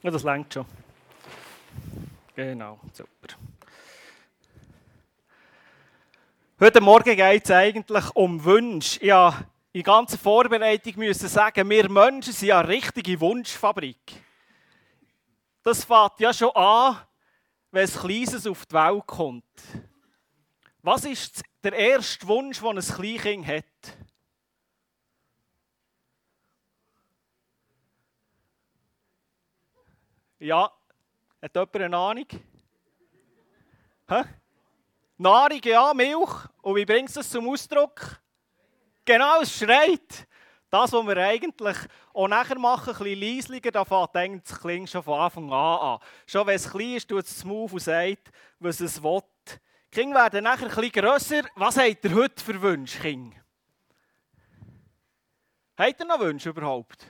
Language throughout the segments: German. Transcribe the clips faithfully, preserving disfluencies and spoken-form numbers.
Ja, das reicht schon. Genau, super. Heute Morgen geht es eigentlich um Wünsche. Ja, in ganzer Vorbereitung müssen sagen, wir Menschen sind ja eine richtige Wunschfabrik. Das fängt ja schon an, wenn ein Kleines auf die Welt kommt. Was ist der erste Wunsch, den ein Kleinkind hat? Ja, hat jemand eine Ahnung? Hä? Nahrung, ja, Milch. Und wie bringt es das zum Ausdruck? Genau, es schreit. Das, was wir eigentlich auch nachher machen, ein bisschen leislicher, da fängt eigentlich das Klingeln schon von Anfang an an. Schon wenn es klein ist, tut es zum Mund und sagt, was es will. Die Kinder werden nachher ein bisschen grösser. Was habt ihr heute für Wünsche, Kinder? Habt ihr noch Wünsche überhaupt?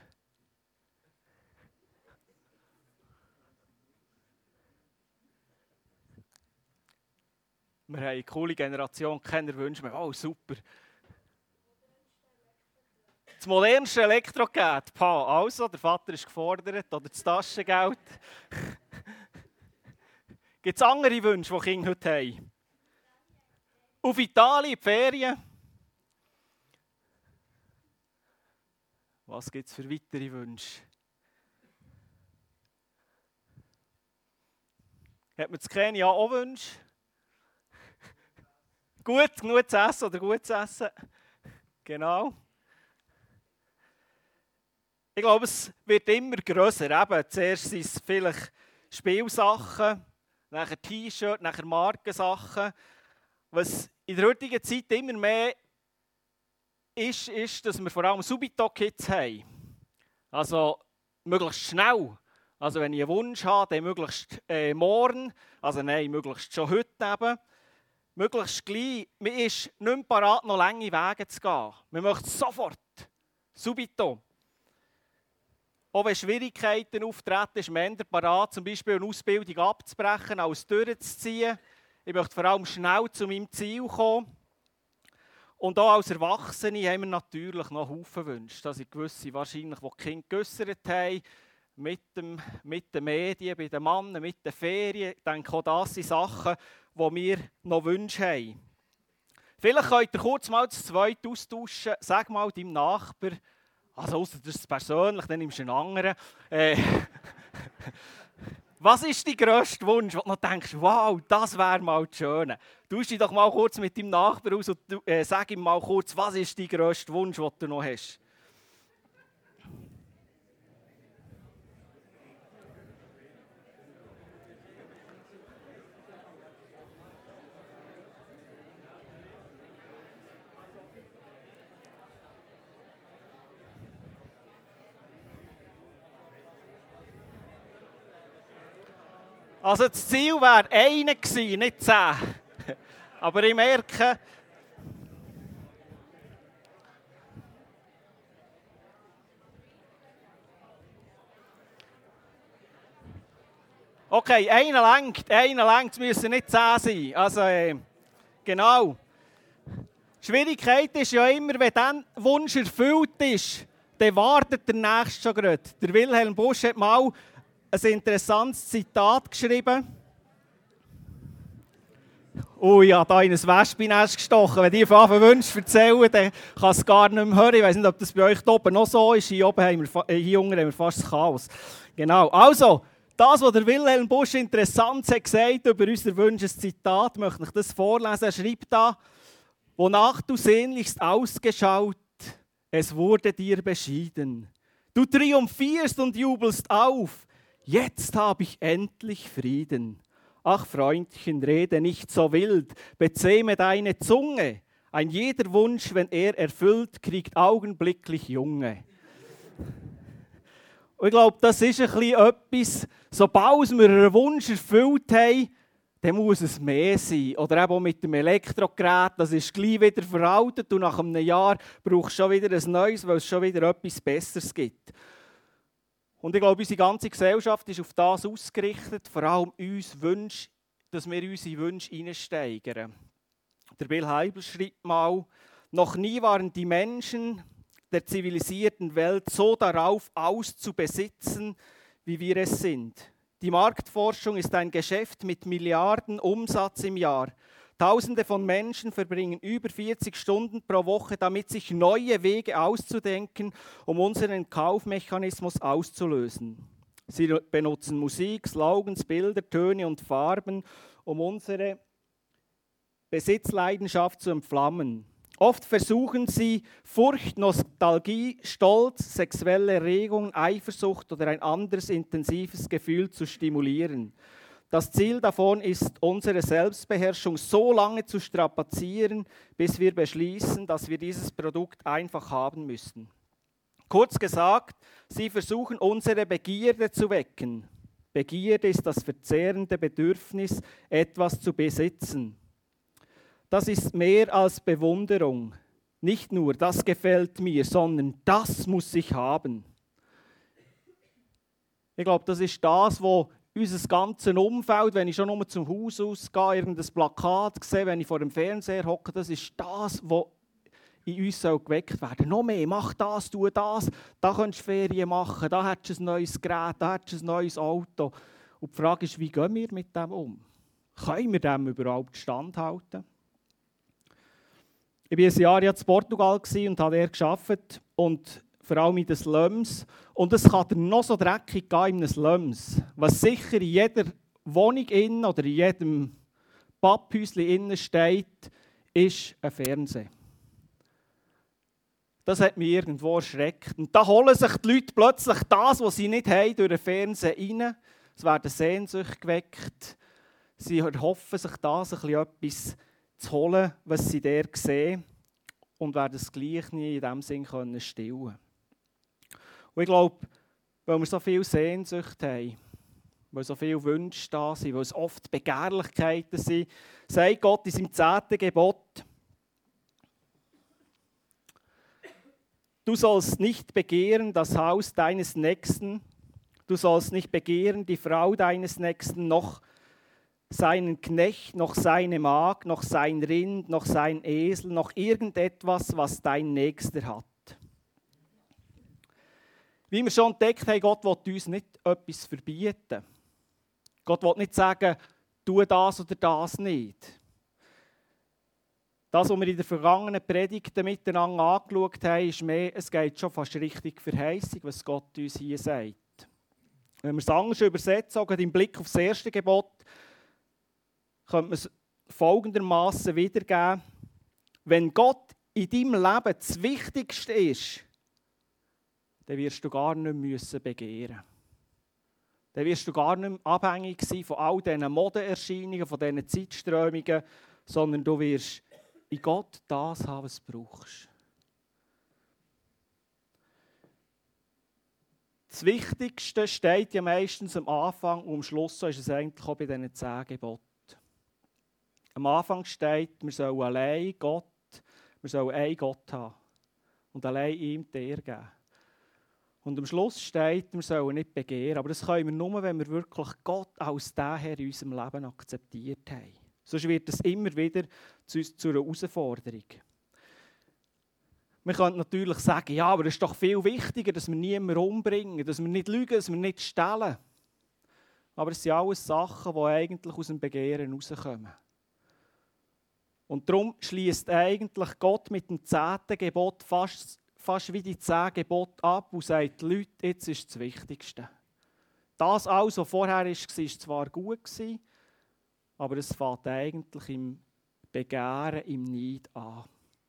Wir haben eine coole Generation, keine Wünsche mehr. Oh, super. Das modernste Elektrogerät. Pa, also, der Vater ist gefordert. Oder das Taschengeld. Gibt es andere Wünsche, die Kinder heute haben? Auf Italien, in die Ferien. Was gibt es für weitere Wünsche? Hat man in Kenia auch Wünsche? Gut, genug zu essen oder gut zu essen. Genau. Ich glaube, es wird immer grösser. Eben, zuerst sind es vielleicht Spielsachen, nachher T-Shirt, nachher Markensachen. Was in der heutigen Zeit immer mehr ist, ist, dass wir vor allem Subito-Kits haben. Also möglichst schnell. Also wenn ich einen Wunsch habe, dann möglichst äh, morgen. Also nein, möglichst schon heute eben. Möglichst gleich. Man ist nicht mehr parat, noch lange Wege zu gehen. Man möchte sofort. Subito. Auch wenn Schwierigkeiten auftreten, ist man eher parat, zum Beispiel eine Ausbildung abzubrechen, als durchzuziehen. Ich möchte vor allem schnell zu meinem Ziel kommen. Und auch als Erwachsene haben wir natürlich noch Haufen Wünsche. Das sind gewisse wahrscheinlich, die die Kinder geäussert haben, mit, dem, mit den Medien, bei den Männern, mit den Ferien. Ich denke, auch das sind Sachen, die wir noch Wünsche haben. Vielleicht könnt ihr kurz mal das Zweite austauschen. Sag mal deinem Nachbar, also ausser das ist persönlich, dann nimmst du einen anderen. Äh, was ist dein grösster Wunsch, wo du noch denkst, wow, das wäre mal das Schöne? Tausch dich doch mal kurz mit deinem Nachbar aus und äh, sag ihm mal kurz, was ist dein grösster Wunsch, den du noch hast? Also das Ziel wäre einer gewesen, nicht zehn. Aber ich merke, okay, einer langt, einer langt, es müssen nicht zehn sein. Also, äh, genau. Die Schwierigkeit ist ja immer, wenn dieser Wunsch erfüllt ist, dann wartet der Nächste schon gerade. Der Wilhelm Busch hat mal ein interessantes Zitat geschrieben. Oh ja, da in ein Wespennest gestochen. Wenn die von Wünsche erzählen, dann kann es gar nicht mehr hören. Ich weiß nicht, ob das bei euch hier oben noch so ist. Hier, oben haben wir, äh, hier unten haben wir fast das Chaos. Genau. Also, das, was der Wilhelm Busch interessant hat gesagt über unsere Wünsche, ein Zitat, möchte ich das vorlesen. Er schreibt da, wonach du sehnlichst ausgeschaut, es wurde dir beschieden. Du triumphierst und jubelst auf. Jetzt habe ich endlich Frieden. Ach, Freundchen, rede nicht so wild, bezähme deine Zunge. Ein jeder Wunsch, wenn er erfüllt, kriegt augenblicklich Junge. Und ich glaube, das ist ein bisschen etwas, sobald wir einen Wunsch erfüllt haben, dann muss es mehr sein. Oder eben auch mit dem Elektrogerät, das ist gleich wieder veraltet und nach einem Jahr brauchst du schon wieder ein neues, weil es schon wieder etwas Besseres gibt. Und ich glaube, unsere ganze Gesellschaft ist auf das ausgerichtet, vor allem uns Wünsche, dass wir unsere Wünsche hineinsteigern. Der Bill Hybels schreibt mal, noch nie waren die Menschen der zivilisierten Welt so darauf aus zu besitzen, wie wir es sind. Die Marktforschung ist ein Geschäft mit Milliarden Umsatz im Jahr. Tausende von Menschen verbringen über vierzig Stunden pro Woche damit, sich neue Wege auszudenken, um unseren Kaufmechanismus auszulösen. Sie benutzen Musik, Slogans, Bilder, Töne und Farben, um unsere Besitzleidenschaft zu entflammen. Oft versuchen sie, Furcht, Nostalgie, Stolz, sexuelle Erregung, Eifersucht oder ein anderes intensives Gefühl zu stimulieren. Das Ziel davon ist, unsere Selbstbeherrschung so lange zu strapazieren, bis wir beschließen, dass wir dieses Produkt einfach haben müssen. Kurz gesagt, sie versuchen, unsere Begierde zu wecken. Begierde ist das verzehrende Bedürfnis, etwas zu besitzen. Das ist mehr als Bewunderung. Nicht nur, das gefällt mir, sondern das muss ich haben. Ich glaube, das ist das, was unser ganzes Umfeld, wenn ich schon nur zum Haus ausgehe, irgendein Plakat sehe, wenn ich vor dem Fernseher hocke, das ist das, was in uns geweckt werden soll. Noch mehr, mach das, tu das, da könntest du Ferien machen, da hättest du ein neues Gerät, da hättest du ein neues Auto. Und die Frage ist, wie gehen wir mit dem um? Können wir dem überhaupt standhalten? Ich war ein Jahr in Portugal und habe dort gearbeitet und vor allem in den Slums. Und es kann dir noch so dreckig gehen in den Slums. Was sicher in jeder Wohnung innen oder in jedem Papphäuschen innen steht, ist ein Fernseher. Das hat mich irgendwo erschreckt. Und da holen sich die Leute plötzlich das, was sie nicht haben, durch den Fernseher rein. Es werden Sehnsucht geweckt. Sie erhoffen sich das ein bisschen etwas zu holen, was sie dort sehen. Und werden es gleich nie in diesem Sinn stillen können. Und ich glaube, weil wir so viel Sehnsucht haben, weil so viele Wünsche da sind, weil es oft Begehrlichkeiten sind, sagt Gott in seinem zehnten Gebot, du sollst nicht begehren das Haus deines Nächsten, du sollst nicht begehren die Frau deines Nächsten, noch seinen Knecht, noch seine Magd, noch sein Rind, noch sein Esel, noch irgendetwas, was dein Nächster hat. Wie wir schon entdeckt haben, Gott will uns nicht etwas verbieten. Gott will nicht sagen, tu das oder das nicht. Das, was wir in den vergangenen Predigten miteinander angeschaut haben, ist mehr, es geht schon fast richtig Verheißung, was Gott uns hier sagt. Wenn wir es anders übersetzen, auch im Blick auf das erste Gebot, könnte man es folgendermaßen wiedergeben. Wenn Gott in deinem Leben das Wichtigste ist, dann wirst du gar nicht müssen begehren. Dann wirst du gar nicht mehr abhängig sein von all diesen Modeerscheinungen, von diesen Zeitströmungen, sondern du wirst in Gott das haben, was du brauchst. Das Wichtigste steht ja meistens am Anfang und am Schluss, so ist es eigentlich auch bei diesen zehn Geboten. Am Anfang steht, wir sollen allein Gott, wir sollen einen Gott haben und allein ihm die Ehre geben. Und am Schluss steht, wir sollen nicht begehren. Aber das können wir nur, wenn wir wirklich Gott als den Herr in unserem Leben akzeptiert haben. Sonst wird es immer wieder zu, zu einer Herausforderung. Wir können natürlich sagen, ja, aber es ist doch viel wichtiger, dass wir niemanden umbringen, dass wir nicht lügen, dass wir nicht stehlen. Aber es sind alles Sachen, die eigentlich aus dem Begehren herauskommen. Und darum schließt eigentlich Gott mit dem zehnten Gebot fast, fast wie die zehn Gebote ab und sagt, Leute, jetzt ist das Wichtigste. Das alles, was vorher war, war zwar gut, aber es fängt eigentlich im Begehren, im Neid an.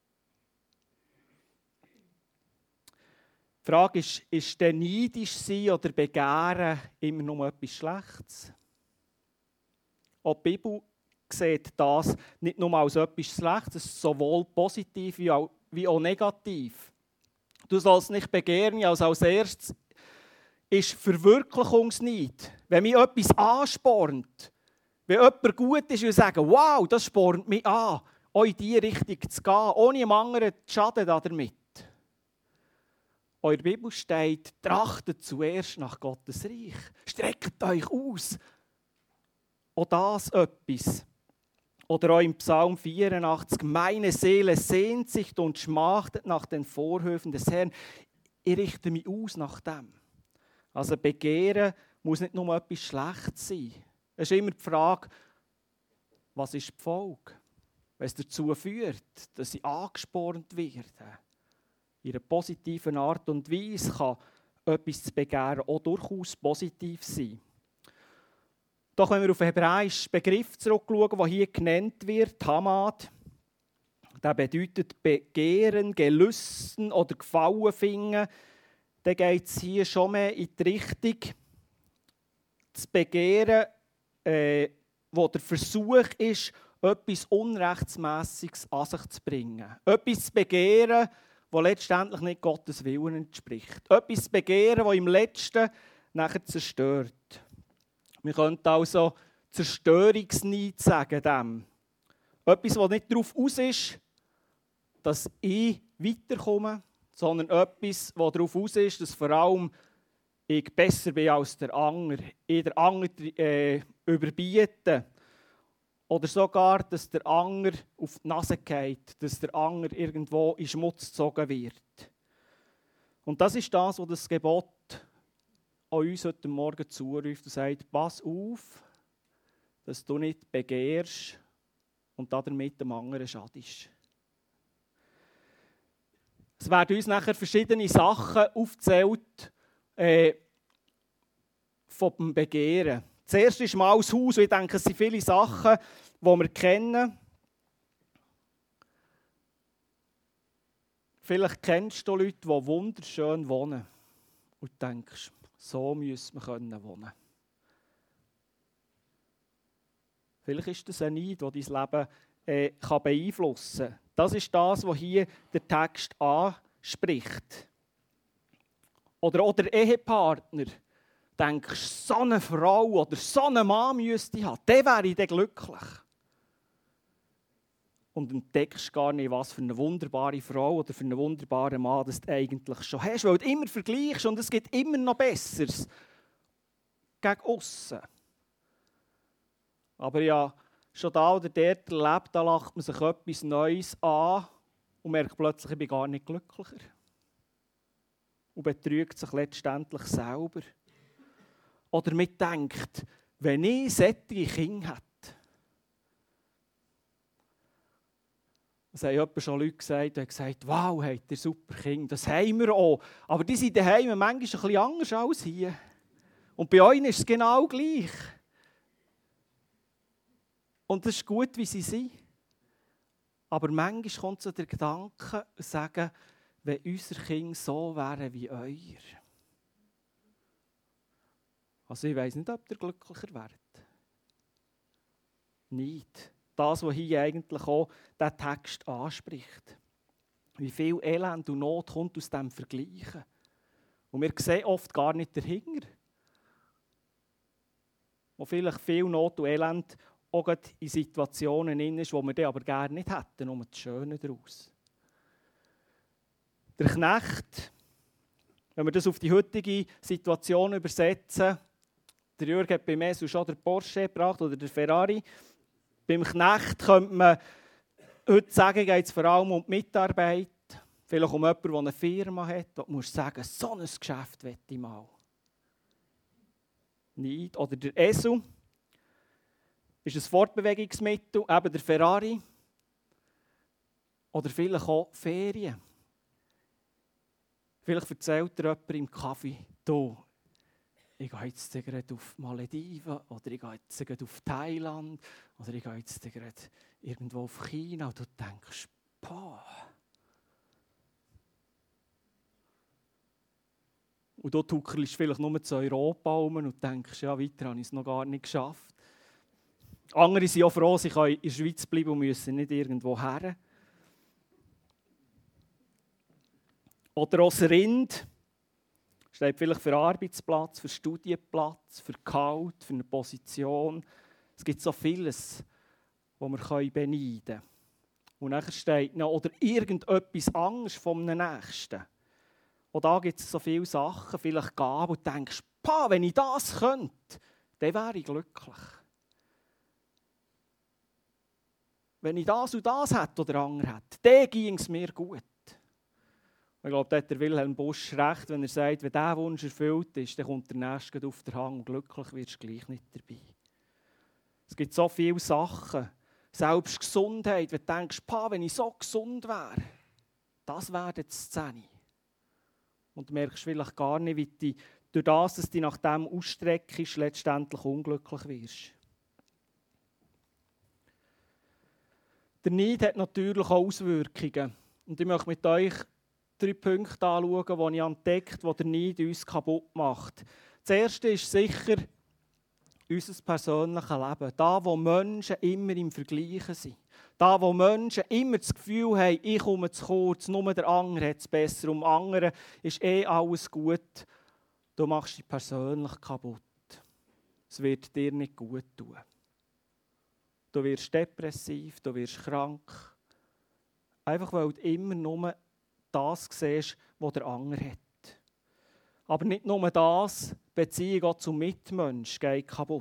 Die Frage ist, ist der neidisch sein oder Begehren immer nur etwas Schlechtes? Auch die Bibel sieht das nicht nur als etwas Schlechtes, sowohl positiv wie auch, wie auch negativ. Du sollst nicht begehren, als als erstes ist Verwirklichungsneid. Wenn mich etwas anspornt, wenn jemand gut ist und sagt, wow, das spornt mich an, auch in diese Richtung zu gehen, ohne einem anderen zu schaden damit. In der Bibel steht, trachtet zuerst nach Gottes Reich. Streckt euch aus. Auch das etwas. Oder auch im Psalm vierundachtzig, meine Seele sehnt sich und schmachtet nach den Vorhöfen des Herrn. Ich richte mich aus nach dem. Also Begehren muss nicht nur etwas Schlechtes sein. Es ist immer die Frage, was ist die Folge? Wenn es dazu führt, dass sie angespornt werden, in einer positiven Art und Weise kann etwas zu begehren auch durchaus positiv sein. Doch wenn wir auf den hebräischen Begriff zurückschauen, der hier genannt wird, Hamad, der bedeutet Begehren, Gelüsten oder Gefallen finden, dann geht es hier schon mehr in die Richtung, zu begehren, äh, wo der Versuch ist, etwas Unrechtsmässiges an sich zu bringen. Etwas zu begehren, das letztendlich nicht Gottes Willen entspricht. Etwas zu begehren, das im Letzten nachher zerstört. Wir könnten also Zerstörungsneid sagen dem. Etwas, das nicht darauf aus ist, dass ich weiterkomme, sondern etwas, das darauf aus ist, dass vor allem ich besser bin als der andere, ich der andere äh, überbiete. Oder sogar, dass der Anger auf die Nase geht, dass der Anger irgendwo in Schmutz gezogen wird. Und das ist das, was das Gebot an uns heute Morgen zuruft und sagt, pass auf, dass du nicht begehrst und damit dem anderen schadest. Es werden uns nachher verschiedene Sachen aufgezählt äh, vom Begehren. Zuerst ist mal das Haus, und ich denke, es sind viele Sachen, die wir kennen. Vielleicht kennst du Leute, die wunderschön wohnen und denkst, so müssen wir können wohnen. Vielleicht ist das ein Neid, der dein Leben äh, kann beeinflussen kann. Das ist das, was hier der Text anspricht. Oder auch der Ehepartner. Denkst, so eine Frau oder so einen Mann müsste ich haben, der wäre ich dann glücklich. Und entdeckst gar nicht, was für eine wunderbare Frau oder für einen wunderbaren Mann das du eigentlich schon hast, weil du immer vergleichst und es gibt immer noch Besseres gegen aussen. Aber ja, schon da oder dort erlebt, da lacht man sich etwas Neues an und merkt plötzlich, ich bin gar nicht glücklicher. Und betrügt sich letztendlich selber. Oder mitdenkt, wenn ich solche Kinder hätte. Das haben etwa schon Leute gesagt, die haben gesagt, wow, habt ihr super Kinder, das haben wir auch. Aber die sind daheim manchmal ein bisschen anders als hier. Und bei euch ist es genau gleich. Und das ist gut, wie sie sind. Aber manchmal kommt so der Gedanke, sagen, wenn unsere Kinder so wären wie euer. Also ich weiss nicht, ob ihr glücklicher werdet. Nicht. Das, was hier eigentlich auch der Text anspricht. Wie viel Elend und Not kommt aus diesem Vergleichen. Und wir sehen oft gar nicht dahinter. Wo vielleicht viel Not und Elend auch in Situationen drin ist, die wir dann aber gerne nicht hätten, nur das Schöne daraus. Der Knecht, wenn wir das auf die heutige Situation übersetzen, der Jürgen hat beim Esu schon den Porsche gebracht oder der Ferrari. Beim Knecht könnte man heute sagen, geht es vor allem um die Mitarbeit. Vielleicht um jemanden, der eine Firma hat. Da musst du sagen, so ein Geschäft möchte ich mal. Nicht. Oder der Esu ist ein Fortbewegungsmittel, eben der Ferrari. Oder vielleicht auch Ferien. Vielleicht erzählt dir jemand im Kaffee, du, ich gehe jetzt gerade auf Malediven oder ich gehe jetzt gerade auf Thailand oder ich gehe jetzt gerade irgendwo auf China und du denkst, boah. Und du tuckelst vielleicht nur zu Europa rum und denkst, ja, weiter habe ich es noch gar nicht geschafft. Andere sind auch froh, sie können in der Schweiz bleiben und müssen nicht irgendwo her. Oder auch das Rind steht vielleicht für Arbeitsplatz, für Studienplatz, für Gehalt, für eine Position. Es gibt so vieles, was wir beneiden können. Und dann steht noch, oder irgendetwas anderes vom Nächsten. Und da gibt es so viele Sachen, vielleicht Gaben, und du denkst, pa, wenn ich das könnte, dann wäre ich glücklich. Wenn ich das und das hätte oder andere hätte, dann ging es mir gut. Ich glaube, da hat der Wilhelm Busch recht, wenn er sagt, wenn dieser Wunsch erfüllt ist, dann kommt der Nächste auf den Hang und glücklich wirst du gleich nicht dabei. Es gibt so viele Sachen, selbst Gesundheit, wenn du denkst, pa, wenn ich so gesund wäre, das wäre die Szene. Und du merkst vielleicht gar nicht, wie du durch das, dass du nach dem ausstreckst, letztendlich unglücklich wirst. Der Neid hat natürlich auch Auswirkungen. Und ich möchte mit euch drei Punkte anschauen, die ich entdeckt habe, die der Neid uns kaputt macht. Das erste ist sicher unser persönliches Leben. Da, wo Menschen immer im Vergleichen sind. Da, wo Menschen immer das Gefühl haben, ich komme zu kurz, nur der andere hat es besser. Um andere ist eh alles gut. Du machst dich persönlich kaputt. Es wird dir nicht gut tun. Du wirst depressiv, du wirst krank. Einfach weil du immer nur das siehst, was der andere hat. Aber nicht nur das, Beziehung auch zum Mitmensch geht kaputt.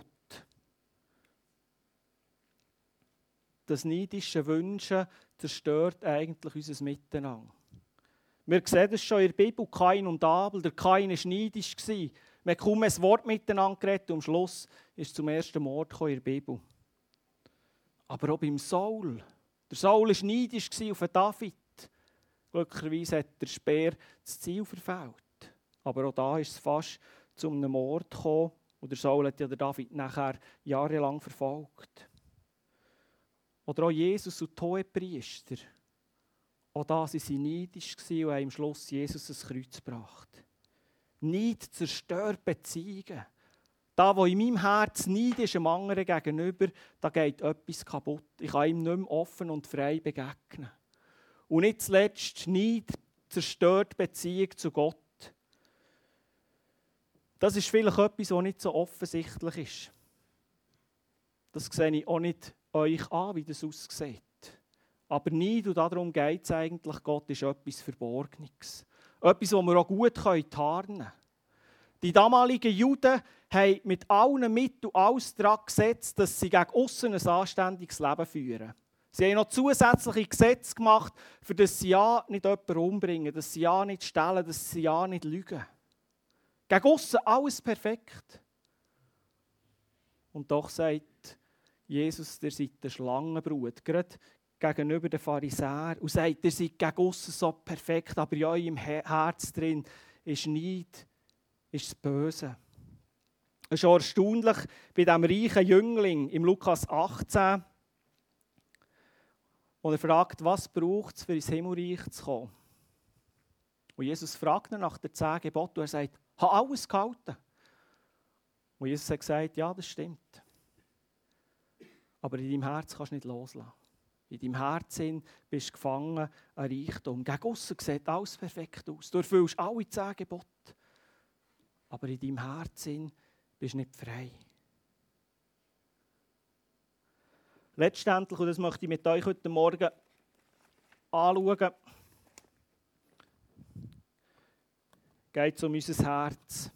Das neidische Wünschen zerstört eigentlich unser Miteinander. Wir sehen das schon in der Bibel, Kain und Abel. Der Kain war neidisch. Wir haben kaum ein Wort miteinander geredet und am Schluss ist zum ersten Mord in der Bibel. Aber auch beim Saul. Der Saul war neidisch auf David. Glücklicherweise hat der Speer das Ziel verfehlt. Aber auch da ist es fast zu einem Mord gekommen. Und der Saul hat ja den David nachher jahrelang verfolgt. Oder auch Jesus und die Hohepriester. Auch da waren sie neidisch und haben am Schluss Jesus ein Kreuz gebracht. Neid zerstört Beziehungen. Da, wo in meinem Herz Neid ist, dem anderen gegenüber, da geht etwas kaputt. Ich kann ihm nicht mehr offen und frei begegnen. Und nicht zuletzt, Neid zerstört Beziehung zu Gott. Das ist vielleicht etwas, was nicht so offensichtlich ist. Das sehe ich auch nicht euch an, wie das aussieht. Aber Neid, und darum geht es eigentlich, Gott ist etwas Verborgenes. Etwas, das wir auch gut tarnen können. Die damaligen Juden haben mit allen Mitteln alles daran gesetzt, dass sie gegen aussen ein anständiges Leben führen. Sie haben noch zusätzliche Gesetze gemacht, für das sie ja nicht jemanden umbringen, dass sie ja nicht stehlen, dass sie ja nicht lügen. Gegen aussen alles perfekt. Und doch sagt Jesus, ihr seid eine Schlangenbrut, gerade gegenüber den Pharisäern, und sagt, ihr seid gegen aussen so perfekt, aber in eurem Herz drin ist Neid, ist das Böse. Es ist auch erstaunlich, bei diesem reichen Jüngling im Lukas achtzehn, wo er fragt, was braucht es, für ins Himmelreich zu kommen? Und Jesus fragt ihn nach den zehn Geboten und er sagt, ich habe alles gehalten. Und Jesus hat gesagt, ja, das stimmt. Aber in deinem Herz kannst du nicht loslassen. In deinem Herzen bist du gefangen an Reichtum. Gegen aussen sieht alles perfekt aus. Du erfüllst alle zehn Gebote. Aber in deinem Herzen bist du nicht frei. Letztendlich, und das möchte ich mit euch heute Morgen anschauen, geht es um unser Herz.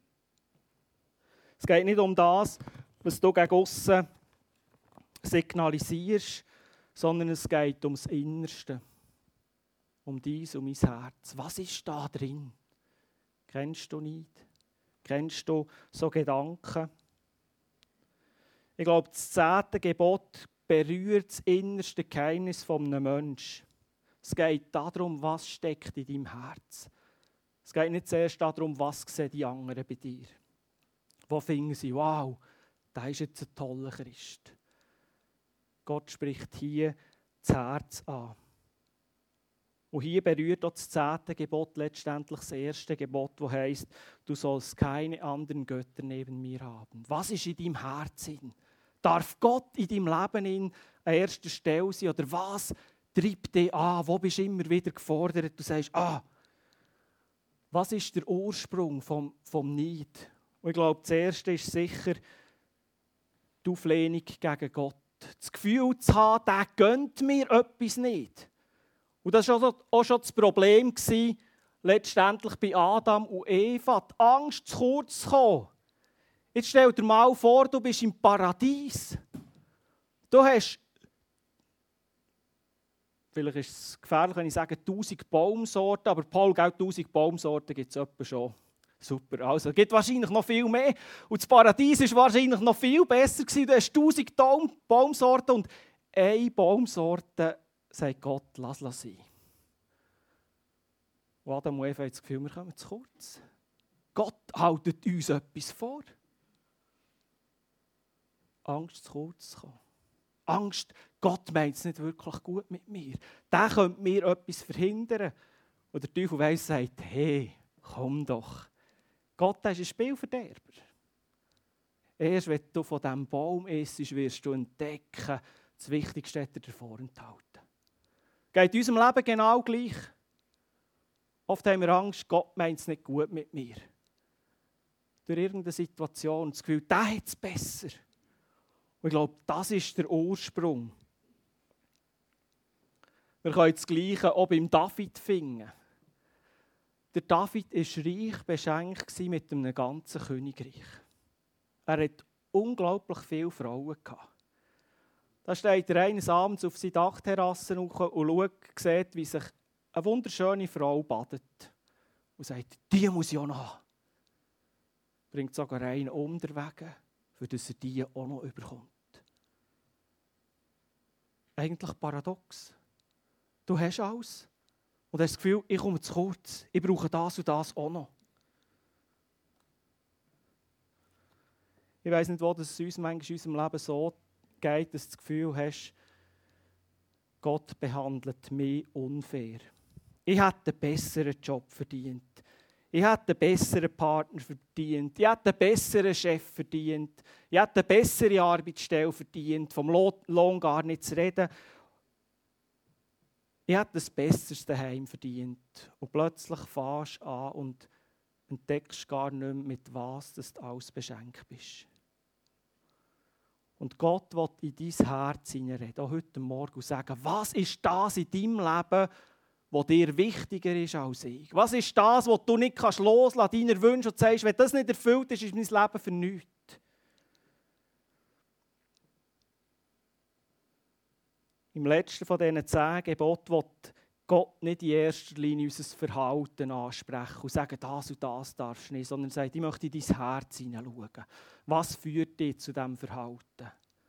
Es geht nicht um das, was du gegen aussen signalisierst, sondern es geht ums Innerste. Um dies, um mein Herz. Was ist da drin? Kennst du nicht? Kennst du so Gedanken? Ich glaube, das zehnte Gebot berührt das innerste Geheimnis eines Menschen. Es geht darum, was steckt in deinem Herz. Es geht nicht zuerst darum, was sehen die anderen bei dir. Wo finden sie, wow, der ist jetzt ein toller Christ. Gott spricht hier das Herz an. Und hier berührt auch das zehnte Gebot letztendlich das erste Gebot, das heisst, du sollst keine anderen Götter neben mir haben. Was ist in deinem Herzen? Darf Gott in deinem Leben an erster Stelle sein? Oder was treibt dich an? Wo bist du immer wieder gefordert? Du sagst, ah, was ist der Ursprung vom, vom Neid? Und ich glaube, das erste ist sicher die Auflehnung gegen Gott. Das Gefühl zu haben, der gönnt mir etwas nicht. Und das war auch schon das Problem letztendlich bei Adam und Eva. Die Angst, zu kurz zu kommen. Jetzt stell dir mal vor, du bist im Paradies. Du hast vielleicht ist es gefährlich, wenn ich sage tausend Baumsorten, aber Paul, gell, tausend Baumsorten gibt es etwa schon. Super, also es gibt wahrscheinlich noch viel mehr. Und das Paradies war wahrscheinlich noch viel besser gewesen. Du hast tausend Baumsorten und eine Baumsorte sagt Gott, lass es sein. Und Adam und Eva haben das Gefühl, wir kommen zu kurz. Gott hält uns etwas vor. Angst, zu kurz zu kommen. Angst, Gott meint es nicht wirklich gut mit mir. Der könnte mir etwas verhindern. Und der Teufel weiss, sagt, hey, komm doch. Gott ist ein Spielverderber. Erst wenn du von diesem Baum isst, wirst du entdecken, das Wichtigste hat er davor enthalten. Geht in unserem Leben genau gleich. Oft haben wir Angst, Gott meint es nicht gut mit mir. Durch irgendeine Situation das Gefühl, der hat es besser. Und ich glaube, das ist der Ursprung. Wir können das Gleiche auch beim David finden. Der David war reich beschenkt mit einem ganzen Königreich. Er hatte unglaublich viele Frauen. Da steht er eines Abends auf seine Dachterrasse und schaut, sieht, wie sich eine wunderschöne Frau badet. Und sagt, die muss ich auch noch haben. Bringt sogar einen unterwegs, für dass er die auch noch überkommt. Eigentlich paradox. Du hast alles. Und hast das Gefühl, ich komme zu kurz. Ich brauche das und das auch noch. Ich weiss nicht, wo es uns manchmal in unserem Leben so geht, dass du das Gefühl hast, Gott behandelt mich unfair. Ich hätte einen besseren Job verdient. Ich hätte einen besseren Partner verdient. Ich hätte einen besseren Chef verdient. Ich hätte eine bessere Arbeitsstelle verdient. Vom Lohn gar nicht zu reden. Ich hätte das Besseres daheim verdient. Und plötzlich fährst du an und entdeckst gar nicht mehr, mit was du alles beschenkt bist. Und Gott will in dein Herz hineinreden, auch heute Morgen, und sagen, was ist das in deinem Leben, was dir wichtiger ist als ich? Was ist das, was du nicht loslassen kannst, deiner Wünsche, und sagst, wenn das nicht erfüllt ist, ist mein Leben für nichts. Im letzten von diesen zehn Geboten will Gott nicht in erster Linie unser Verhalten ansprechen und sagen, das und das darfst du nicht, sondern er sagt, ich möchte in dein Herz hineinschauen. Was führt dich zu diesem Verhalten?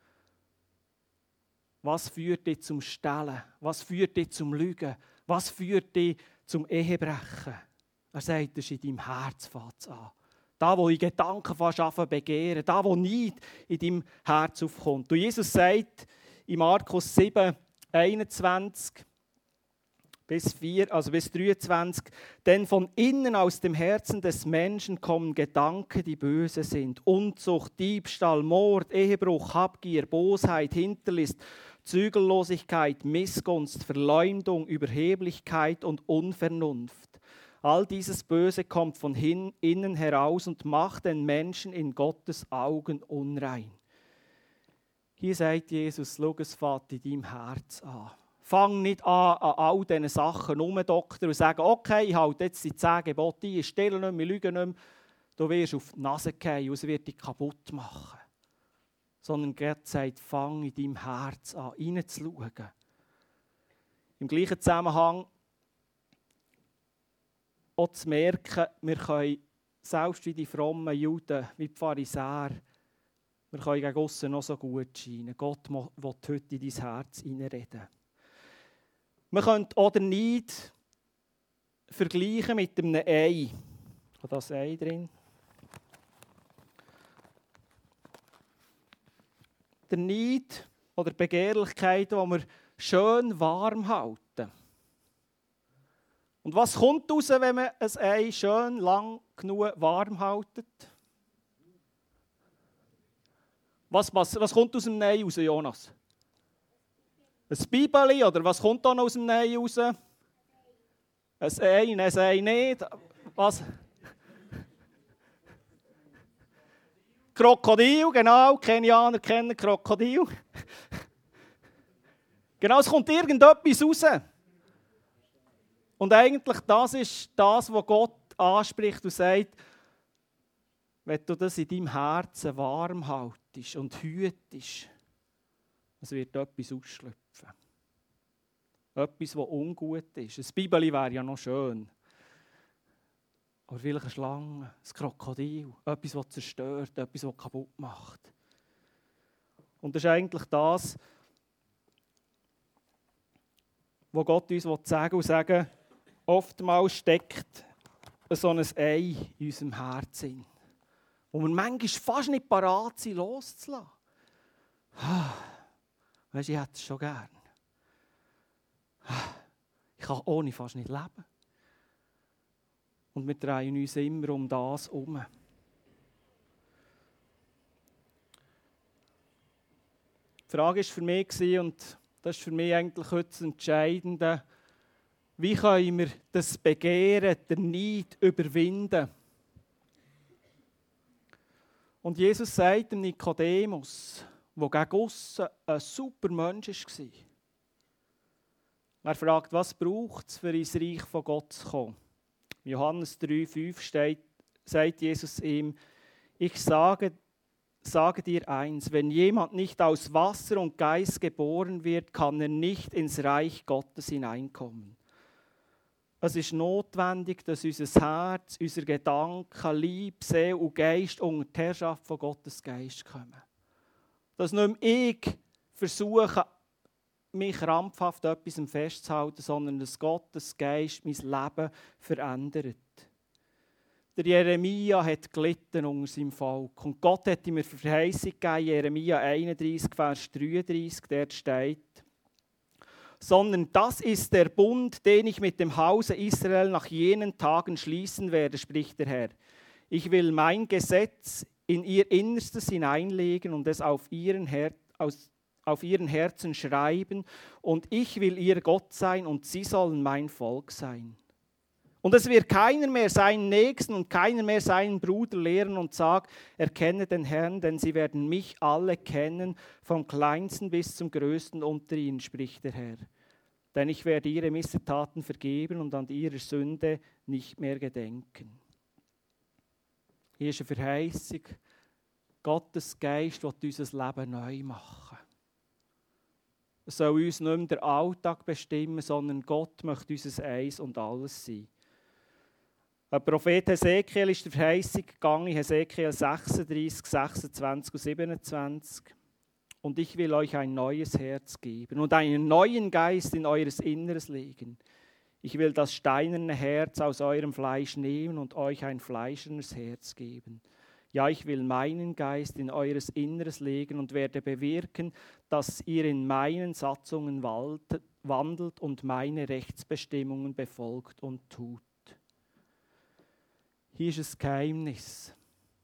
Was führt dich zum Stehlen? Was führt dich zum Lügen? Was führt dich zum Ehebrechen? Er sagt, das ist in deinem Herz fängt an. Da, wo die Gedanken fast anfangen begehren, da, wo Neid in deinem Herz aufkommt. Und Jesus sagt in Markus sieben, einundzwanzig bis vier, also bis dreiundzwanzig, denn von innen aus dem Herzen des Menschen kommen Gedanken, die böse sind. Unzucht, Diebstahl, Mord, Ehebruch, Habgier, Bosheit, Hinterlist, Zügellosigkeit, Missgunst, Verleumdung, Überheblichkeit und Unvernunft. All dieses Böse kommt von hin, innen heraus und macht den Menschen in Gottes Augen unrein. Hier sagt Jesus, schau, es fängt in deinem Herz an. Fang nicht an, an all diesen Sachen rumzudoktern und sagen, okay, ich halte jetzt die zehn Gebote ein, ich stehle nicht mehr, ich lüge nicht mehr. Du wirst auf die Nase fallen und es wird dich kaputt machen. Sondern Gott sagt, fang in deinem Herz an, reinzuschauen. Im gleichen Zusammenhang auch zu merken, wir können, selbst wie die frommen Juden, wie die Pharisäer, wir können gegen aussen noch so gut scheinen. Gott will heute in dein Herz hineinreden. Man könnte auch den Neid vergleichen mit einem Ei. Ich habe das Ei drin. Der Neid oder Begehrlichkeiten, die wir schön warm halten. Und was kommt raus, wenn man ein Ei schön lang genug warm haltet? Was, was, was kommt aus dem Ei raus, Jonas? Ein Bibeli, oder was kommt da noch aus dem Ei raus? Ein Ei, ein Ei nicht. Was? Krokodil, genau. Kenianer kennen Krokodil. Genau, es kommt irgendetwas raus. Und eigentlich das ist das, was Gott anspricht und sagt, wenn du das in deinem Herzen warm haltest und hütest, es wird etwas ausschlüpfen. Etwas, das ungut ist. Ein Bibeli wäre ja noch schön. Aber vielleicht eine Schlange, ein Krokodil, etwas, das zerstört, etwas, das kaputt macht. Und das ist eigentlich das, was Gott uns sagen will und sagen, oftmals steckt so ein Ei in unserem Herzen, wo wir manchmal fast nicht parat sind, loszulassen. Weisst du, ich hätte es schon gern. Ich kann ohne fast nicht leben. Und wir drehen uns immer um das herum. Die Frage war für mich, und das ist für mich eigentlich heute das Entscheidende, wie können wir das Begehren, den Neid überwinden? Und Jesus sagt dem Nikodemus, der gegen aussen ein super Mensch war, er fragt, was braucht es, für ins Reich von Gott zu kommen? Johannes drei fünf steht, sagt Jesus ihm, ich sage, sage dir eins, wenn jemand nicht aus Wasser und Geist geboren wird, kann er nicht ins Reich Gottes hineinkommen. Es ist notwendig, dass unser Herz, unser Gedanken, Liebe, Seele und Geist unter die Herrschaft von Gottes Geist kommen. Dass nicht mehr ich versuche, mich krampfhaft etwas festzuhalten, sondern dass Gottes Geist mein Leben verändert. Der Jeremia hat gelitten unter seinem Volk. Und Gott hat ihm eine Verheißung gegeben, Jeremia einunddreißig, Vers dreiunddreißig, dort steht, sondern das ist der Bund, den ich mit dem Hause Israel nach jenen Tagen schließen werde, spricht der Herr. Ich will mein Gesetz in ihr Innerstes hineinlegen und es auf ihren, Her- aus, auf ihren Herzen schreiben, und ich will ihr Gott sein und sie sollen mein Volk sein. Und es wird keiner mehr seinen Nächsten und keiner mehr seinen Bruder lehren und sagen, erkenne den Herrn, denn sie werden mich alle kennen, vom Kleinsten bis zum Größten unter ihnen, spricht der Herr. Denn ich werde ihre Missetaten vergeben und an ihrer Sünde nicht mehr gedenken. Hier ist eine Verheißung, Gottes Geist will unser Leben neu machen. Es soll uns nicht mehr der Alltag bestimmen, sondern Gott möchte unser Eins und Alles sein. Der Prophet Hesekiel ist der Verheißung gegangen, in Hesekiel sechsunddreißig, sechsundzwanzig und siebenundzwanzig. Und ich will euch ein neues Herz geben und einen neuen Geist in eures Inneres legen. Ich will das steinerne Herz aus eurem Fleisch nehmen und euch ein fleischernes Herz geben. Ja, ich will meinen Geist in eures Inneres legen und werde bewirken, dass ihr in meinen Satzungen wandelt und meine Rechtsbestimmungen befolgt und tut. Hier ist ein Geheimnis.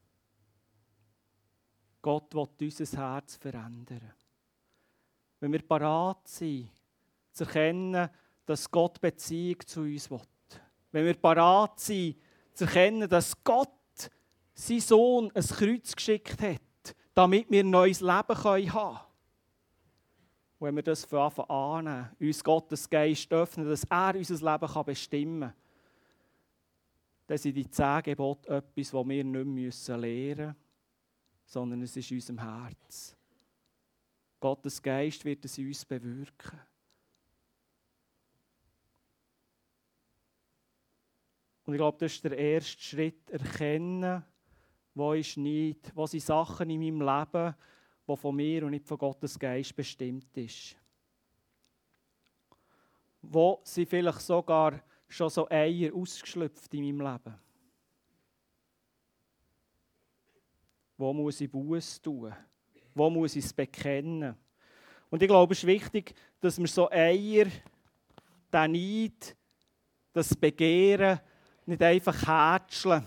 Gott will unser Herz verändern. Wenn wir parat sind, zu erkennen, dass Gott Beziehung zu uns will. Wenn wir parat sind, zu erkennen, dass Gott seinen Sohn ein Kreuz geschickt hat, damit wir ein neues Leben haben können. Und wenn wir das von Anfang an annehmen, uns Gottes Geist öffnen, dass er unser Leben bestimmen kann, dann sind die zehn Gebote etwas, das wir nicht mehr lernen müssen, sondern es ist in unserem Herz. Gottes Geist wird es in uns bewirken. Und ich glaube, das ist der erste Schritt, erkennen, wo ist nicht, wo sind Sachen in meinem Leben, die von mir und nicht von Gottes Geist bestimmt ist. Wo sind vielleicht sogar schon so Eier ausgeschlüpft in meinem Leben? Wo muss ich Buße tun? Wo muss ich es bekennen? Und ich glaube, es ist wichtig, dass wir so Eier, den Neid, das Begehren nicht einfach hätscheln,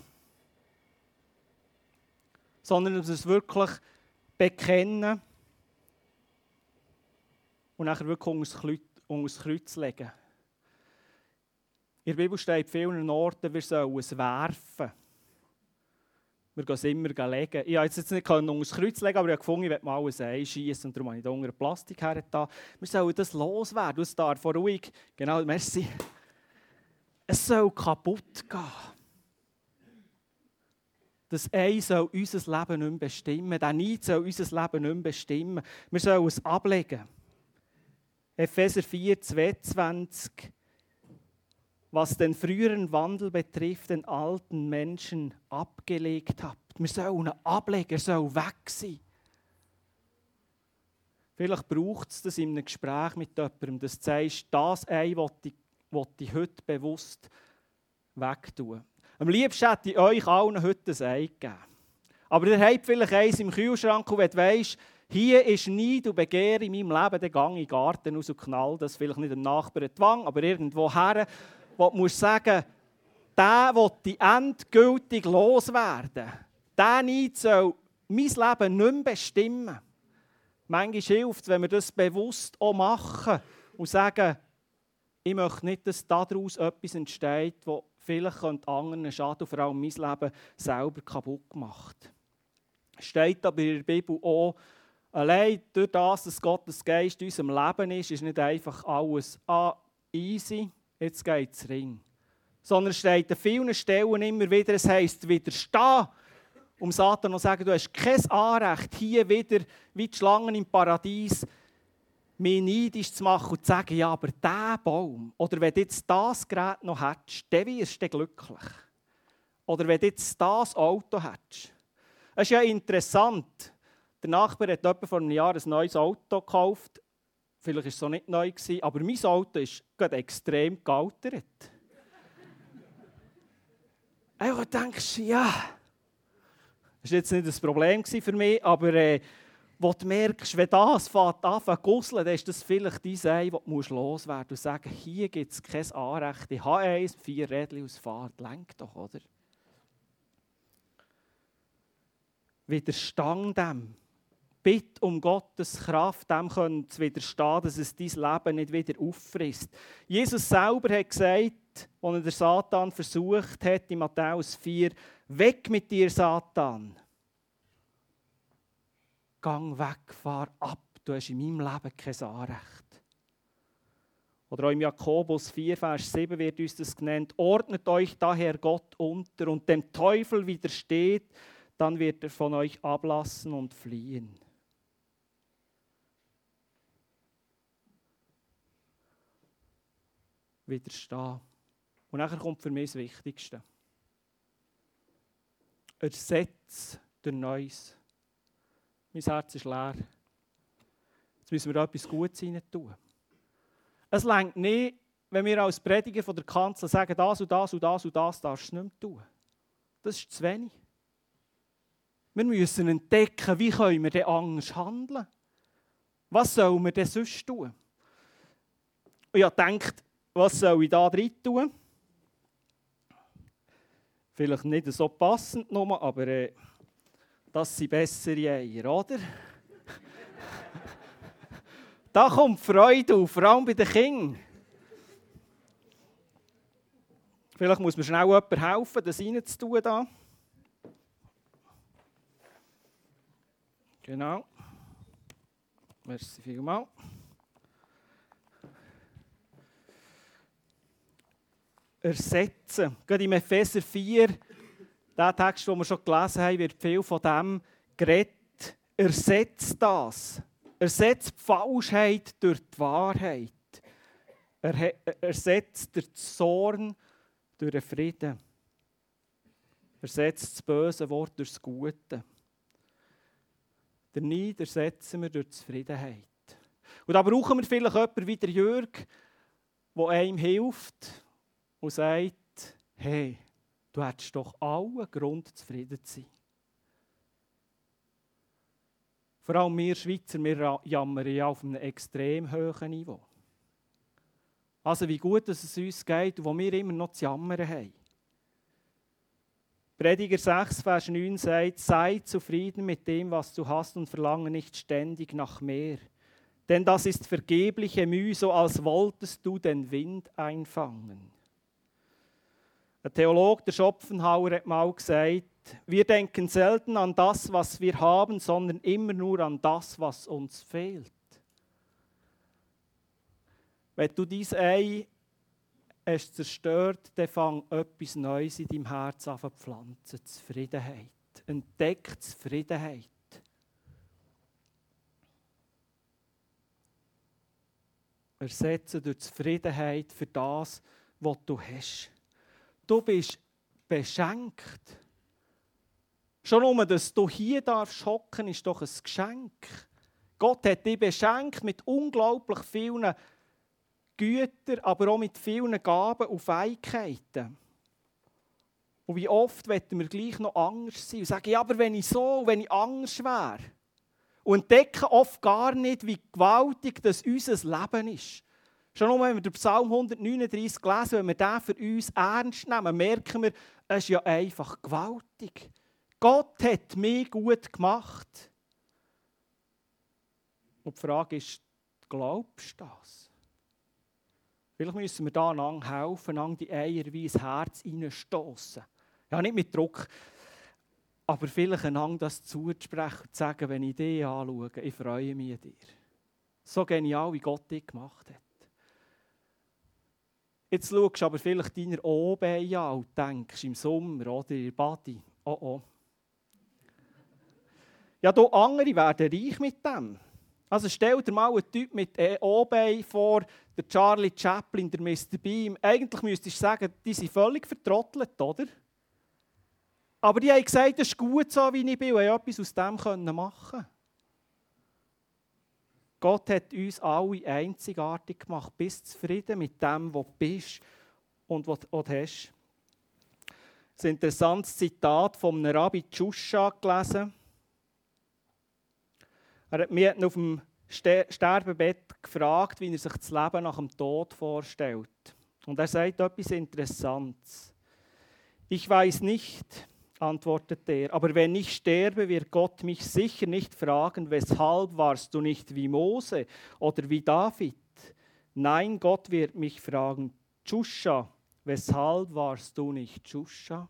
sondern dass wir es wirklich bekennen und nachher wirklich unter das Kreuz legen. In der Bibel steht an vielen Orten, wir sollen es werfen. Wir gehen es immer legen. Ich konnte es jetzt nicht unter das Kreuz legen, aber ich habe gefunden, ich möchte mal ein Ei schiessen und darum habe ich da unter Plastik hergetan. Wir sollen das loswerden, es darf ruhig, genau, merci. Es soll kaputt gehen. Das Ei soll unser Leben nicht mehr bestimmen. Der Neid soll unser Leben nicht mehr bestimmen. Wir sollen es ablegen. Epheser vier, zweiundzwanzig. Was den früheren Wandel betrifft, den alten Menschen abgelegt habt. Wir sollen ihn ablegen, er soll weg sein. Vielleicht braucht es das in einem Gespräch mit jemandem, dass du sagst, das Ei will ich, will ich heute bewusst wegtun. Am liebsten hätte ich euch allen heute ein Ei gegeben. Aber ihr habt vielleicht eins im Kühlschrank und wenn du weisst, hier ist Neid und Begehr in meinem Leben, dann gehe ich in den Garten raus und knall das vielleicht nicht dem Nachbarn die Wange, aber irgendwo her, wo du musst sagen, der will die endgültig loswerden. Der Neid soll mein Leben nicht mehr bestimmen. Manchmal hilft es, wenn wir das bewusst auch machen und sagen, ich möchte nicht, dass daraus etwas entsteht, das vielleicht anderen schaden und vor allem mein Leben selber kaputt macht. Es steht aber in der Bibel auch, allein durch das, dass Gottes Geist in unserem Leben ist, ist nicht einfach alles ah, easy, jetzt geht es ring. Sondern es steht an vielen Stellen immer wieder, es heisst widerstehen, um Satan noch zu sagen, du hast kein Anrecht, hier wieder wie die Schlangen im Paradies mich neidisch zu machen und zu sagen, ja, aber dieser Baum, oder wenn du jetzt das Gerät noch hättest, dann wirst du glücklich. Oder wenn du jetzt das Auto hättest. Es ist ja interessant, der Nachbar hat etwa vor einem Jahr ein neues Auto gekauft. Vielleicht war es so nicht neu, aber mein Auto ist gerade extrem gealtert. Und du denkst, ja, das war jetzt nicht das Problem für mich, aber äh, wo du merkst, wenn das anfängt zu gusseln, dann ist das vielleicht dein Ei, das du loswerden musst und sagen, hier gibt es kein Anrecht, ich habe eins, vier Rädchen aus Fahrt, lenkt doch, oder? Widerstand dem. Bitte um Gottes Kraft, dem zu widerstehen, dass es dein Leben nicht wieder auffrisst. Jesus selber hat gesagt, als er den Satan versucht hat, in Matthäus vier, weg mit dir, Satan. Gang weg, fahr ab, du hast in meinem Leben kein Anrecht. Oder auch im Jakobus vier, Vers sieben wird uns das genannt, ordnet euch daher Gott unter und dem Teufel widersteht, dann wird er von euch ablassen und fliehen. Widerstehen. Und nachher kommt für mich das Wichtigste. Ersetze durch Neues. Mein Herz ist leer. Jetzt müssen wir da etwas Gutes rein tun. Es reicht nicht, wenn wir als Prediger von der Kanzel sagen, das und das und das und das darfst du nicht mehr tun. Das ist zu wenig. Wir müssen entdecken, wie können wir denn anders handeln. Was sollen wir denn sonst tun? Und ich habe gedacht, was soll ich da drin tun? Vielleicht nicht so passend, nur, aber äh, das sind bessere Eier, oder? Da kommt Freude auf, vor allem bei den Kindern. Vielleicht muss mir schnell jemand helfen, das reinzutun da. Genau. Merci vielmals. Ersetzen. Gerade im Epheser vier, der Text, den wir schon gelesen haben, wird viel von dem geredet. Ersetzt das. Ersetzt die Falschheit durch die Wahrheit. Ersetzt den Zorn durch den Frieden. Ersetzt das böse Wort durch das Gute. Den Neid ersetzen wir durch die Zufriedenheit. Und da brauchen wir vielleicht jemanden wie der Jürg, der einem hilft und sagt, hey, du hättest doch allen Grund, zufrieden zu sein. Vor allem wir Schweizer, wir jammern ja auf einem extrem hohen Niveau. Also wie gut dass es uns geht und wo wir immer noch zu jammern haben. Prediger sechs, Vers neun sagt, sei zufrieden mit dem, was du hast und verlange nicht ständig nach mehr. Denn das ist vergebliche Mühe, so als wolltest du den Wind einfangen. Der Theologe, der Schopenhauer, hat mal gesagt, wir denken selten an das, was wir haben, sondern immer nur an das, was uns fehlt. Wenn du dein Ei hast zerstört, dann fang etwas Neues in deinem Herz an zu pflanzen. Zufriedenheit. Entdeck Zufriedenheit. ersetzen durch Zufriedenheit für das, was du hast. Du bist beschenkt. Schon nur, dass du hier darfst hocken, ist doch ein Geschenk. Gott hat dich beschenkt mit unglaublich vielen Gütern, aber auch mit vielen Gaben und Fähigkeiten. Und wie oft wollen wir gleich noch anders sein und sagen, ja, aber wenn ich so, wenn ich anders wäre. Und entdecken oft gar nicht, wie gewaltig das unser Leben ist. Schon nur, wenn wir den Psalm hundertneununddreißig lesen, wenn wir den für uns ernst nehmen, merken wir, es ist ja einfach gewaltig. Gott hat mich gut gemacht. Und die Frage ist, glaubst du das? Vielleicht müssen wir da einander helfen, einander die Eier wie ins Herz reinstossen. Ja, nicht mit Druck, aber vielleicht einander das zuzusprechen und zu sagen, wenn ich dich anschaue, ich freue mich an dir. So genial, wie Gott dich gemacht hat. Jetzt schaust du aber vielleicht deine O-Beine an und denkst im Sommer oder in der Body, oh oh. Ja, du, andere werden reich mit dem. Also stell dir mal einen Typ mit O-Beinen vor, der Charlie Chaplin, der Mister Beam. Eigentlich müsstest du sagen, die sind völlig vertrottelt, oder? Aber die haben gesagt, das ist gut so, wie ich bin, und ich etwas aus dem machen können. Gott hat uns alle einzigartig gemacht. Bist zufrieden mit dem, was du bist und was du hast. Ein interessantes Zitat von einem Rabbi Tschuscha gelesen. Er hat mich auf dem Sterbebett gefragt, wie er sich das Leben nach dem Tod vorstellt. Und er sagt etwas Interessantes. Ich weiß nicht, antwortet er, aber wenn ich sterbe, wird Gott mich sicher nicht fragen, weshalb warst du nicht wie Mose oder wie David? Nein, Gott wird mich fragen, Tschuscha, weshalb warst du nicht Tschuscha?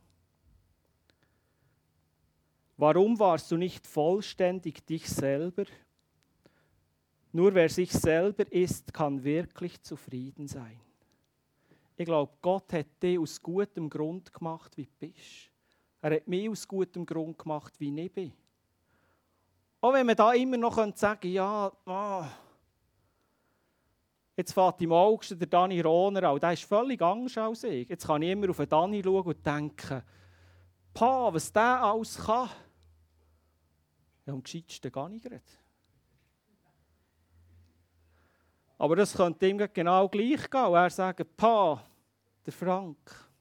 Warum warst du nicht vollständig dich selber? Nur wer sich selber ist, kann wirklich zufrieden sein. Ich glaube, Gott hat dich aus gutem Grund gemacht, wie du bist. Er hat mich aus gutem Grund gemacht, wie ich bin. Auch wenn man da immer noch sagen könnte, ja, oh, jetzt fährt im August der Dani Rohner an, der ist völlig anders als ich. Jetzt kann ich immer auf den Dani schauen und denken, pa, was der alles kann. Ja, am gescheitsten gar nicht gerade. Aber das könnte ihm genau gleich gehen. Und er sagt, pa, der Frank.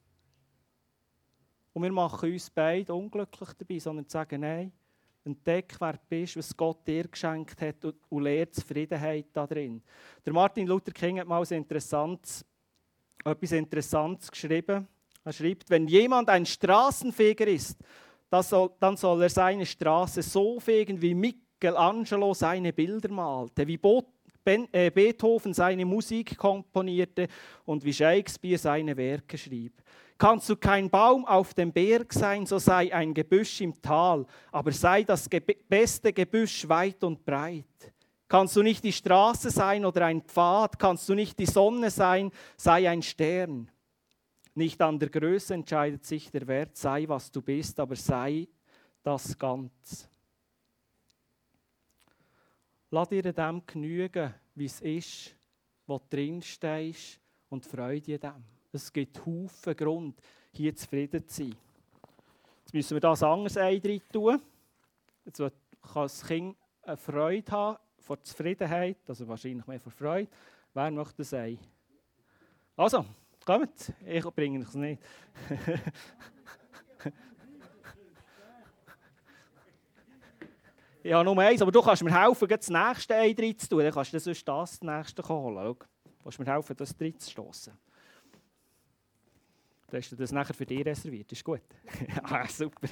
Und wir machen uns beide unglücklich dabei, sondern sagen, nein, entdeck, wer du bist, was Gott dir geschenkt hat und, und lehre Zufriedenheit da drin. Der Martin Luther King hat mal ein interessantes, etwas Interessantes geschrieben. Er schreibt, wenn jemand ein Straßenfeger ist, dann soll er seine Straße so fegen, wie Michelangelo seine Bilder malte, wie Beethoven seine Musik komponierte und wie Shakespeare seine Werke schrieb. Kannst du kein Baum auf dem Berg sein, so sei ein Gebüsch im Tal, aber sei das Ge- beste Gebüsch weit und breit. Kannst du nicht die Straße sein oder ein Pfad, kannst du nicht die Sonne sein, sei ein Stern. Nicht an der Größe entscheidet sich der Wert, sei was du bist, aber sei das Ganz. Lass dir in dem genügen, wie es ist, wo du drin stehst und Freude an dem. Es gibt Haufen Grund, hier zufrieden zu sein. Jetzt müssen wir das anders eintun. Jetzt kann das Kind eine Freude haben vor Zufriedenheit, also wahrscheinlich mehr vor Freude. Wer möchte das sein? Also, kommt, ich bringe es nicht. Ich habe nur eins, aber du kannst mir helfen, das nächste Ei drin zu tun. Dann kannst du sonst das, das nächste holen. Schau. Du kannst mir helfen, das drin zu stossen. Du hast das nachher für dich reserviert. Ist gut? Ja, super.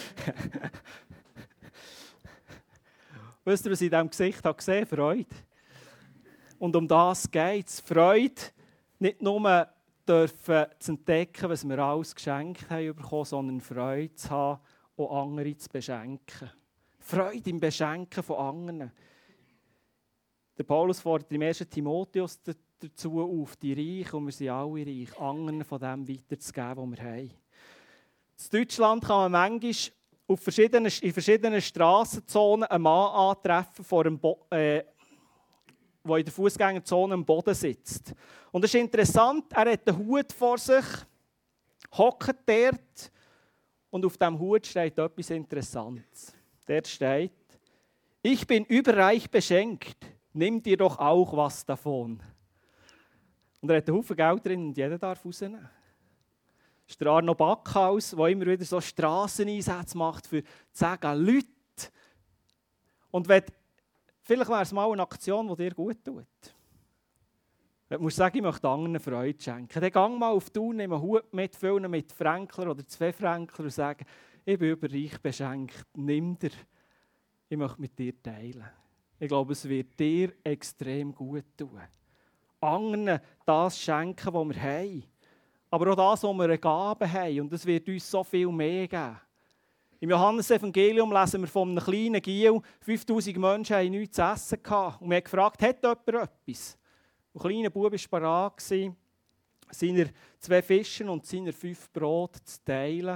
Wisst ihr, was ich in diesem Gesicht habe gesehen? Freude. Und um das geht es. Freude, nicht nur dürfen zu entdecken, was wir alles geschenkt haben bekommen, sondern Freude zu haben, auch andere zu beschenken. Freude im Beschenken von anderen. Der Paulus fordert im ersten Timotheus dazu auf, die Reichen, und wir sind alle reich, anderen von dem weiterzugeben, was wir haben. In Deutschland kann man manchmal auf verschiedenen, in verschiedenen Strassenzonen einen Mann antreffen vor einem Bo- äh, der in der Fußgängerzone am Boden sitzt. Und es ist interessant, er hat den Hut vor sich, hockt dort und auf diesem Hut steht etwas Interessantes. Dort steht: Ich bin überreich beschenkt, nimm dir doch auch was davon. Und er hat einen Haufen Geld drin und jeder darf rausnehmen. Das ist der Arno Backhaus, der immer wieder so Strasseneinsätze macht, für zu sagen, Leute. Und wenn, vielleicht wäre es mal eine Aktion, die dir gut tut. Wenn du sagen, ich möchte anderen Freude schenken, dann geh mal auf Thun, nimm einen Hut mit, füllen mit Fränkler oder zwei Fränkler und sag, ich bin überreich beschenkt, nimm dir. Ich möchte mit dir teilen. Ich glaube, es wird dir extrem gut tun. Anderen das schenken, was wir haben. Aber auch das, was wir eine Gabe haben. Und es wird uns so viel mehr geben. Im Johannesevangelium lesen wir von einem kleinen Giel, fünftausend Menschen hatten nichts zu essen gehabt. Und wir haben gefragt, hat jemand etwas? Ein kleiner Bub war bereit, seine zwei Fische und seine fünf Brote zu teilen.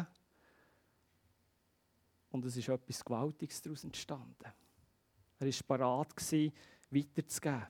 Und es ist etwas Gewaltiges daraus entstanden. Er war bereit, weiterzugeben.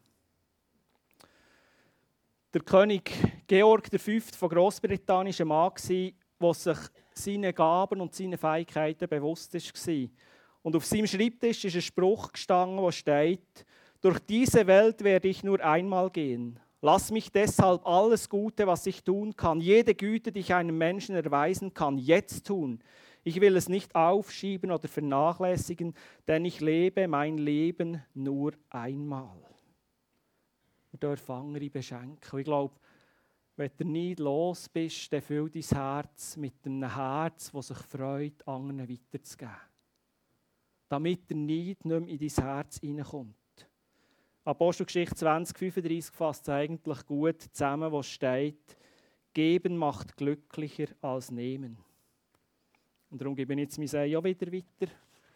Der König Georg der Fünfte von Großbritannien war ein Mann, der sich seine Gaben und seine Fähigkeiten bewusst war. Und auf seinem Schreibtisch ist ein Spruch gestanden, wo steht: Durch diese Welt werde ich nur einmal gehen. Lass mich deshalb alles Gute, was ich tun kann, jede Güte, die ich einem Menschen erweisen kann, jetzt tun. Ich will es nicht aufschieben oder vernachlässigen, denn ich lebe mein Leben nur einmal. Wir dürfen andere beschenken. Ich glaube, wenn du nicht los bist, dann füll dein Herz mit einem Herz, das sich freut, anderen weiterzugeben. Damit der Neid nicht mehr in dein Herz hineinkommt. Apostelgeschichte zwanzig fünfunddreißig fasst es eigentlich gut zusammen, wo steht: Geben macht glücklicher als nehmen. Und darum gebe ich jetzt mein Ei auch wieder weiter.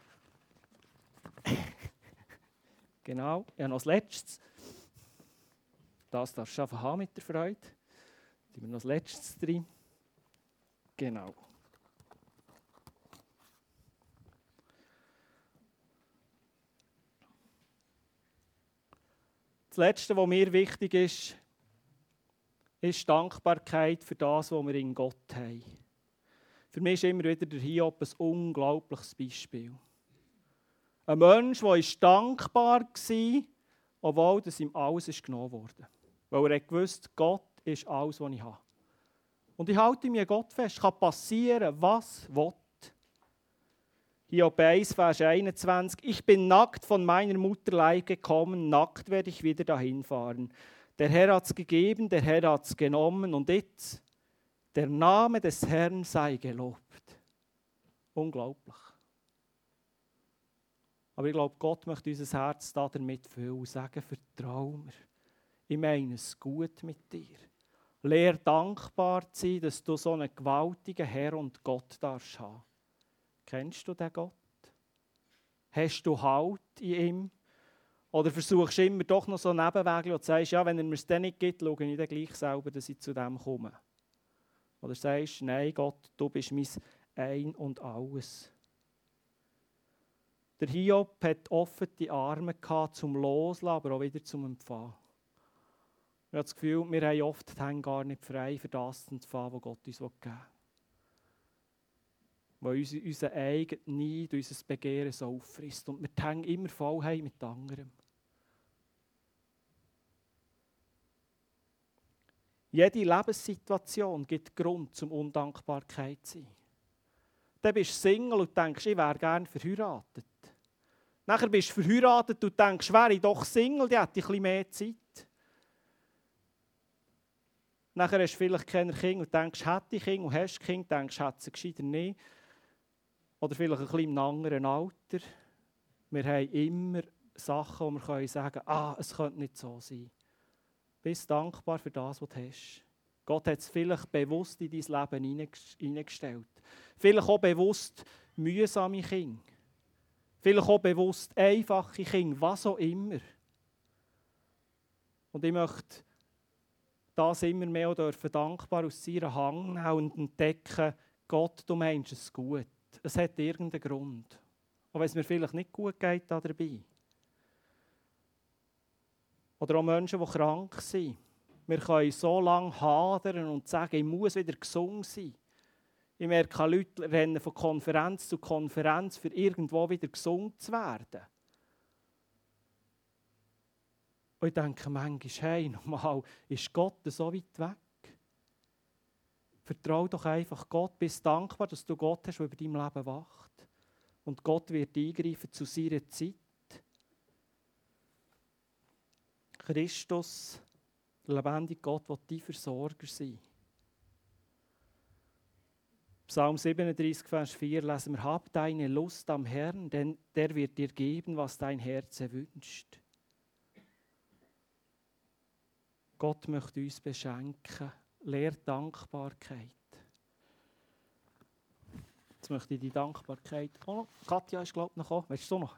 Genau, ja, noch das Letzte. Das darfst du einfach haben mit der Freude. Tun wir noch das Letzte drin. Genau. Das Letzte, was mir wichtig ist, ist Dankbarkeit für das, was wir in Gott haben. Für mich ist immer wieder der Hiob ein unglaubliches Beispiel. Ein Mensch, der dankbar war, obwohl das ihm alles genommen wurde. Weil er wusste, Gott ist alles, was ich habe. Und ich halte mir Gott fest. Es kann passieren, was will. Hiob eins, Vers einundzwanzig. Ich bin nackt von meiner Mutterleib gekommen, nackt werde ich wieder dahin fahren. Der Herr hat es gegeben, der Herr hat es genommen und jetzt, der Name des Herrn sei gelobt. Unglaublich. Aber ich glaube, Gott möchte unser Herz damit füllen und sagen, vertrau mir. Ich meine es gut mit dir. Lehr dankbar zu sein, dass du so einen gewaltigen Herr und Gott darfst haben. Kennst du den Gott? Hast du Halt in ihm? Oder versuchst du immer doch noch so Nebenwege und sagst, ja, wenn er mir es dann nicht gibt, schaue ich dann gleich selber, dass ich zu dem komme. Oder sagst, nein Gott, du bist mein Ein und Alles. Der Hiob hat offene Arme gehabt, zum Loslassen, aber auch wieder zum Empfangen. Ich habe das Gefühl, wir haben oft die Hände gar nicht frei für das zu empfangen, was Gott uns geben will. Weil uns unser eigenes Neid, unser Begehren so auffrisst und wir die Hände immer voll haben mit anderem. Jede Lebenssituation gibt Grund zum Undankbarkeit zu sein. Dann bist du Single und denkst, ich wäre gerne verheiratet. Nachher bist du verheiratet und denkst, wäre ich doch Single, dann hätte ich ein bisschen mehr Zeit. Nachher hast du vielleicht keine Kinder und denkst, hätte ich Kinder und hast Kinder, denkst, hätte sie gescheiter nicht. Oder vielleicht ein bisschen im anderen Alter. Wir haben immer Sachen, wo wir können sagen können, ah, es könnte nicht so sein. Bist dankbar für das, was du hast. Gott hat es vielleicht bewusst in dein Leben hineingestellt. Vielleicht auch bewusst mühsame Kinder. Vielleicht auch bewusst einfache Kinder, was auch immer. Und ich möchte das immer mehr auch dürfen dankbar aus seiner Hand nehmen und entdecken, Gott, du meinst es gut. Es hat irgendeinen Grund. Auch wenn es mir vielleicht nicht gut geht dabei. Oder auch Menschen, die krank sind. Wir können so lange hadern und sagen, ich muss wieder gesund sein. Ich merke, Leute rennen von Konferenz zu Konferenz, für irgendwo wieder gesund zu werden. Und ich denke manchmal, hey, nochmal, ist Gott so weit weg? Vertrau doch einfach Gott, bist dankbar, dass du Gott hast, der über dein Leben wacht. Und Gott wird eingreifen zu seiner Zeit. Christus, der lebendige Gott, will dein Versorger sein. Psalm siebenunddreißig, Vers vier lesen wir, hab deine Lust am Herrn, denn der wird dir geben, was dein Herz wünscht. Gott möchte uns beschenken. Lehr Dankbarkeit. Jetzt möchte ich die Dankbarkeit... Oh, Katja ist, glaube ich, noch gekommen. Weißt du noch?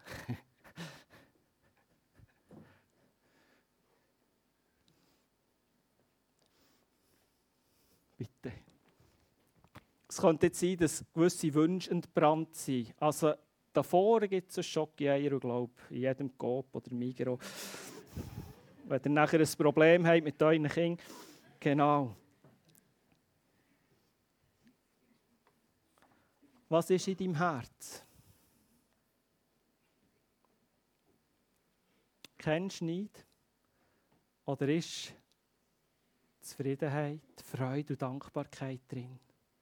Bitte. Es könnte jetzt sein, dass gewisse Wünsche entbrannt sind. Also davor gibt es Schoki-Eier, glaube ich, in jedem Coop oder Migros. Wenn ihr nachher ein Problem habt mit euren Kindern. Genau. Was ist in deinem Herz? Kennst du Neid? Oder ist Zufriedenheit, Freude und Dankbarkeit drin?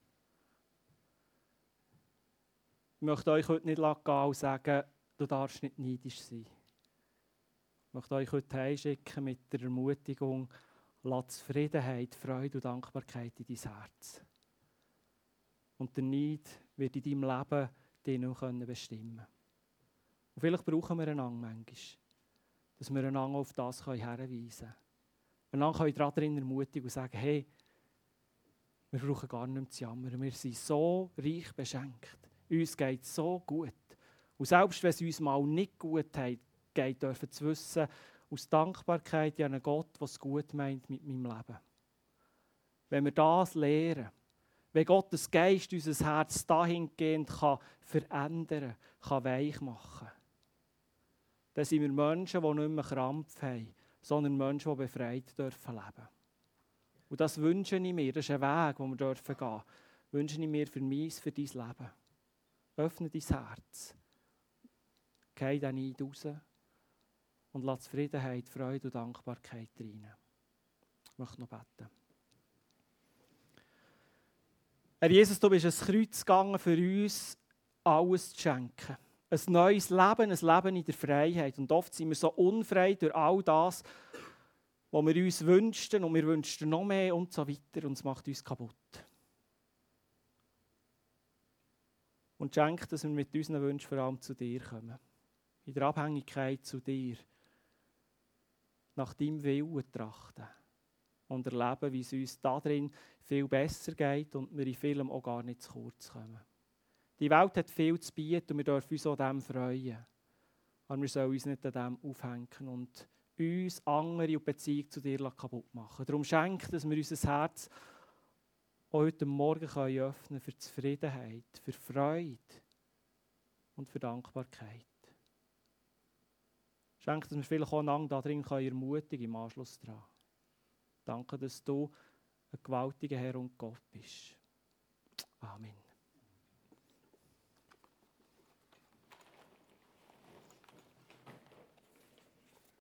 Ich möchte euch heute nicht gehen und sagen, du darfst nicht neidisch sein. Ich möchte euch heute heimschicken mit der Ermutigung, lass Zufriedenheit, Freude und Dankbarkeit in dein Herz. Und der Neid wird in deinem Leben dich nicht bestimmen können. Und vielleicht brauchen wir einander manchmal, dass wir einander auf das hinweisen können. Einander können wir darin ermutigen und sagen, hey, wir brauchen gar nicht mehr zu jammern. Wir sind so reich beschenkt. Uns geht es so gut. Und selbst wenn es uns mal nicht gut geht, dürfen wir zu wissen, aus Dankbarkeit an einen Gott, der es gut meint mit meinem Leben. Wenn wir das lernen, wenn Gottes Geist unser Herz dahingehend kann verändern kann, weich machen, dann sind wir Menschen, die nicht mehr Krampf haben, sondern Menschen, die befreit dürfen leben. Und das wünsche ich mir, das ist ein Weg, den wir dürfen gehen, wünsche ich mir für mich, für dein Leben. Öffne dein Herz, geh dann nicht raus und lass Zufriedenheit, Freude und Dankbarkeit rein. Ich möchte noch beten. Herr Jesus, du bist ans Kreuz gegangen, für uns alles zu schenken. Ein neues Leben, ein Leben in der Freiheit. Und oft sind wir so unfrei durch all das, was wir uns wünschen und wir wünschen noch mehr und so weiter und es macht uns kaputt. Und schenk, dass wir mit unseren Wünschen vor allem zu dir kommen. In der Abhängigkeit zu dir. Nach deinem Willen trachten. Und erleben, wie es uns darin viel besser geht und wir in vielem auch gar nicht zu kurz kommen. Die Welt hat viel zu bieten und wir dürfen uns an dem freuen. Aber wir sollen uns nicht an dem aufhängen und uns andere und Beziehung zu dir kaputt machen. Darum schenk, dass wir unser Herz heute Morgen können öffnen für Zufriedenheit, für Freude und für Dankbarkeit. Schenk, dass wir vielleicht auch einander darin ermutigen im Anschluss daran. Danke, dass du ein gewaltiger Herr und Gott bist. Amen.